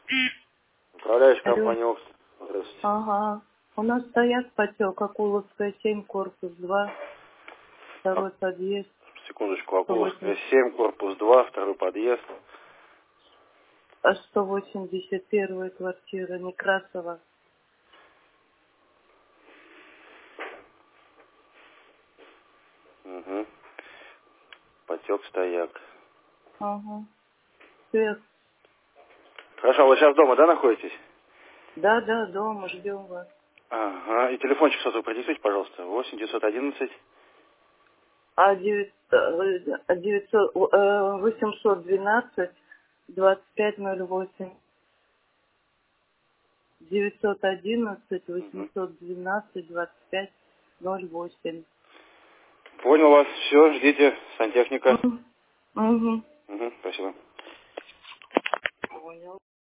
Управляющая Алло. компания ОКС. Здравствуйте. Ага. У нас стоят потек, Акуловская 7, корпус 2, А, второй подъезд, секундочку, Акуловская 180, 7, корпус 2, второй подъезд. 181 квартира, Некрасова. Угу. Потек стояк. Ага. Свет. Хорошо, вы сейчас дома, да, находитесь? Да, да, дома, ждем вас. Ага. И телефончик сотовый продиктуйте, пожалуйста. 8 911. 812 2508. 911 Угу. 812 2508. Понял вас. Все, ждите. Сантехника. Угу. Угу. Спасибо. Понял.